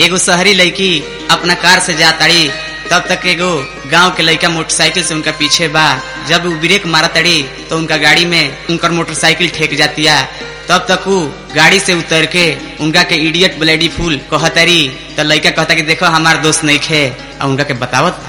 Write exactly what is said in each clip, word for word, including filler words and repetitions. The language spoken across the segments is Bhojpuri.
एगो शहरी लड़की अपना कार से जा ताड़ी, तब तक एगो गांव के लड़का मोटरसाइकिल से उनका पीछे बा। जब वो ब्रेक मारा ताड़ी तो उनका गाड़ी में उनकर मोटरसाइकिल ठेक जाती है। तब तक वो गाड़ी से उतर के उनका के इडियट ब्लडी फूल कहतारी। तो लड़का कहता कि देखो हमार दोस्त नहीं खे, और उनका के बतावत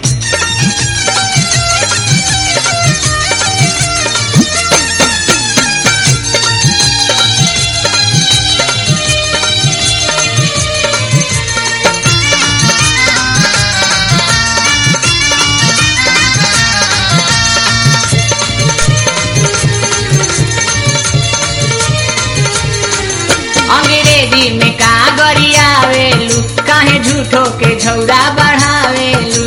अंग्रेजी में का गरियावेलू, काहे झूठो के झौरा बढ़ावेलू।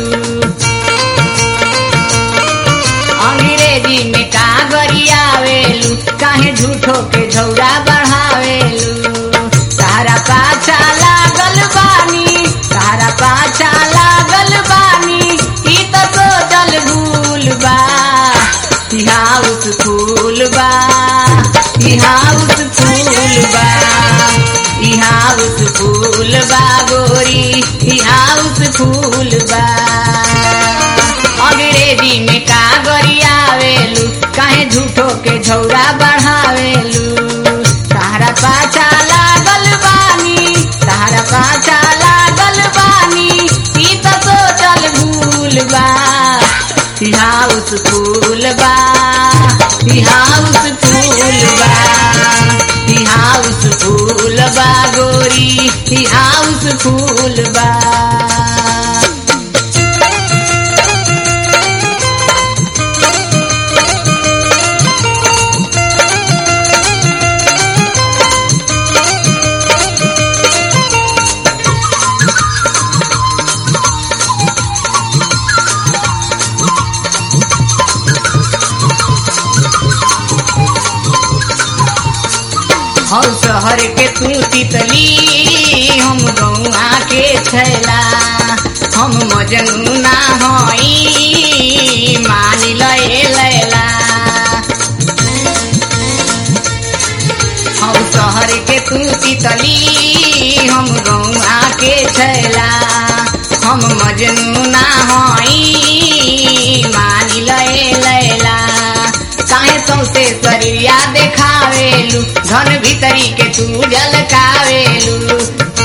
अंग्रेजी में का गरियावेलू, काहे झूठो के झौरा बढ़ावेलू। तारा पाछा लागल बानी, तारा पाछा लागल बानी, ई तो सोचल भूल बा। ई हाउस फूल बा, ई हाउस फूल बा, ई हाउस फूल बा गोरी, ई हाउस फूल बा। अंग्रेजी में का गरियावेलू, काहे झूठो के झौरा बढ़ावेलू। तारा पाछा लागल बानी, तारा पाछा लागल बानी, ई तो सोचल भूल बा। ई हाउस फूल बा, ई हाउस फूल बा, ई हाउस फूल बा गोरी, ई हाउस फूल बा। हम शहर के तू तितली, हम गौआ के छैला। हम मजनू ना हई, मान लए लैला। हम शहर के तू तितली, हम गौआ के छैला। हम मजनू ना हई, मान लए लैला। काहे सौसे शरीरिया देखावेलू, धन भीतरी के तू झलकावेलू।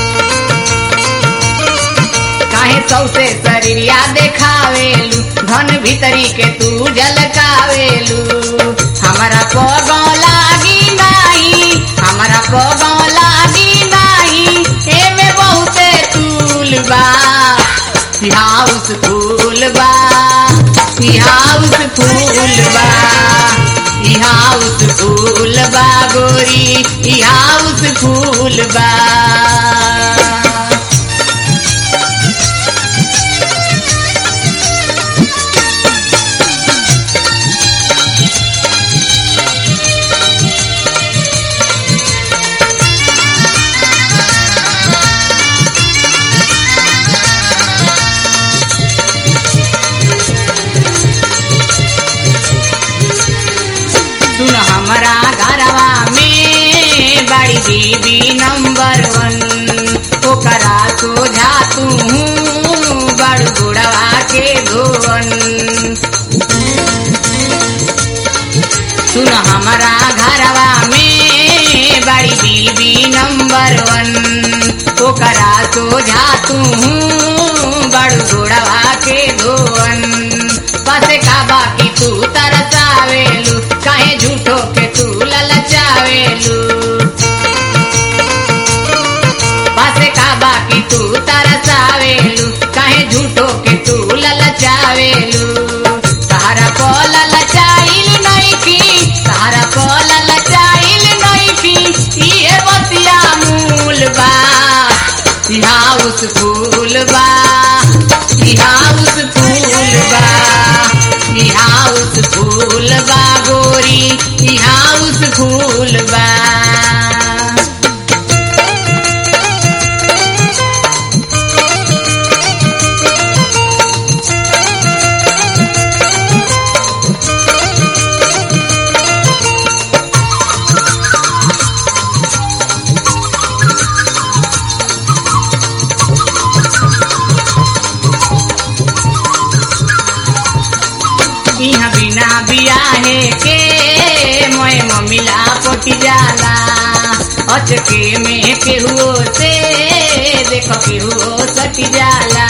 काहे सौसे शरीरिया देखावेलू, धन भीतरी के तू झलकावेलू। हमारा पगौ लागी नाही, हमारा पगौ लागी नाही, एमे बहुते तूल बा। ई हाउस फूल बा, ई हाउस फूल बा, ई हाउस फूल बा गोरी, ई हाउस फूल बा। सुन हमारा घरवा में बड़ी दीदी नंबर वन, ओकरा सोझा तू बड़ गुड़वा के धोवन। सुन हमारा घरवा में बड़ी दीदी नंबर वन, ओकरा सोझा तू बड़ गुड़वा के धोवन। पसे का बाकी तू तरसावेलू, काहे झूठो के तू ललचावेलू। पासे का बाकी तू तरसावेलू, काहे झूठो के तू ललचावेलू। तारा को ललचाइल नइखी, तारा को ललचाइल नइखी, इहे बतिया मूल बा। ई हाउस फूल बा, ई हाउस फूल बा, ई हाउस फूल बा गोरी, ई हाउस फूल बा। बियाहे के मैं मम्मीला पोटी जाला अचके में केहू से देखो केहू सटी जाला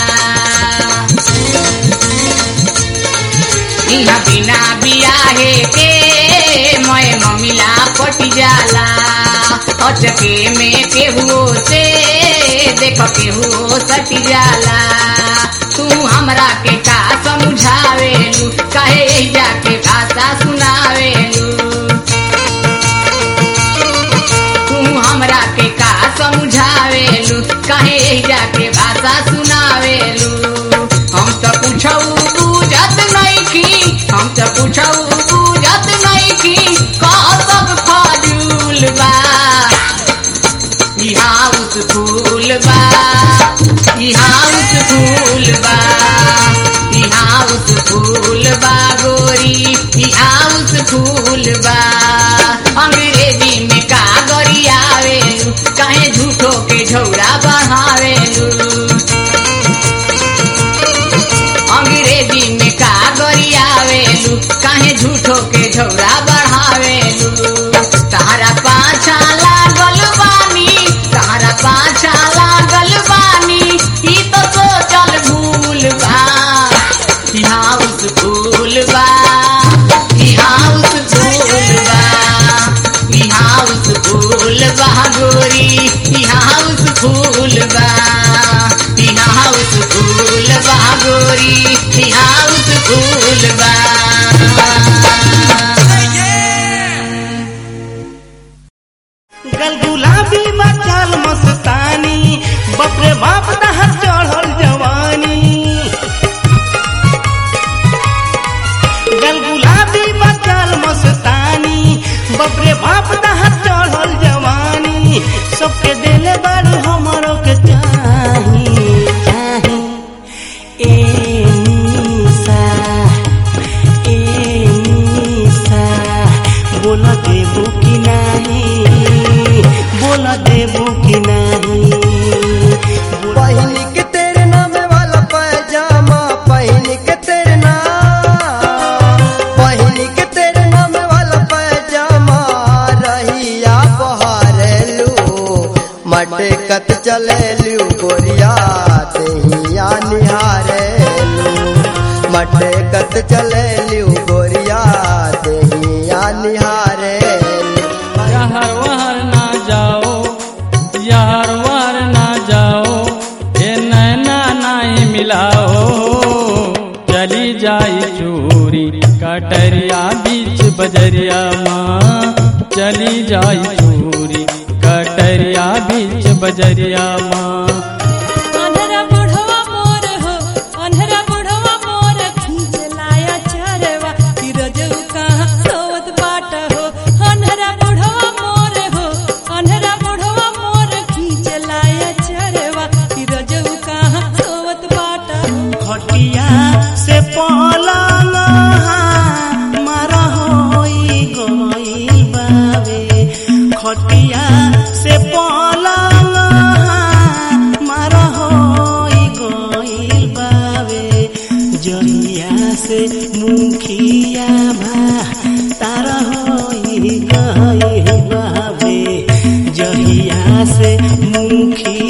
इहा बिना बियाहे के मैं मम्मीला पोटी जाला अचके में केहू से देखो केहू सटी जाला तू हमरा के का समझावेलू काहे जाके भाषा सुनावेलू तू हमरा के का समझावेलू काहे जाके भाषा सुनावेलू हम तो पूछऊ बुझत नइखी हम तो पूछऊ बुझत नइखी का सब फाजूल बा ई हाउस फूल बा ई हाउस फूल बा ई हाउस फूल बा गोरी ई हाउस फूल बा अंग्रेजी में का गरियावेलू काहे झूठो के झौरा बढ़ावेलू अंग्रेजी में का गरियावेलू काहे झूठो के झौरा बढ़ावेलू तारा पाछा लागल बानी तारा पाछा लागल बानी ई तो सोचल भूल बा ई हाउस फूल बा ई हाउस फूल बा ई हाउस फूल बा गोरी ई हाउस फूल बा ई हाउस फूल बा गोरी ई हाउस फूल बा गल गुलाबी मचाल मस्तानी बाप रे बाप तहर चढ़ल जवानी गल गुलाबी मचाल मस्तानी बाप रे बाप तहर चढ़ल जवानी सबके देले बारू हमरो के चाही चाही ए निशा ए निशा बोला देबू कि नहीं बोला देबू कि नहीं पहन के तेरे नाम वाला पैजामा पहन के तेरे नाम पहन के तेरे नाम वाला पैजामा रहिया बहारेलू मटकत चलेलू गोरिया तेहिया निहारेलू मटकत चलेलू गोरिया तेहिया निहारेलू यार वहर ना जाओ यार वहर ना जाओ ये नैना नहीं मिलाओ चली जाई चोरी कटरिया बीच बजरिया माँ चली जाई चोरी कटरिया बीच बजरिया माँ अन्हरा बुढ़वा मोर हो अन्हरा बुढ़वा मोर खींच लाया चरवा फिरोजऊ कहाँ सोवत बाट हो अन्हरा बुढ़वा मोर हो अन्हरा बुढ़वा मोर खींच लाया चरवा फिरोजऊ कहाँ सोवत बाट हो खटिया से पलंग मारा होई गई बावे खटिया से पलंग मारा होई गई बावे जहिया से मुखिया भा तारा होई गई बावे जहिया से मुखिया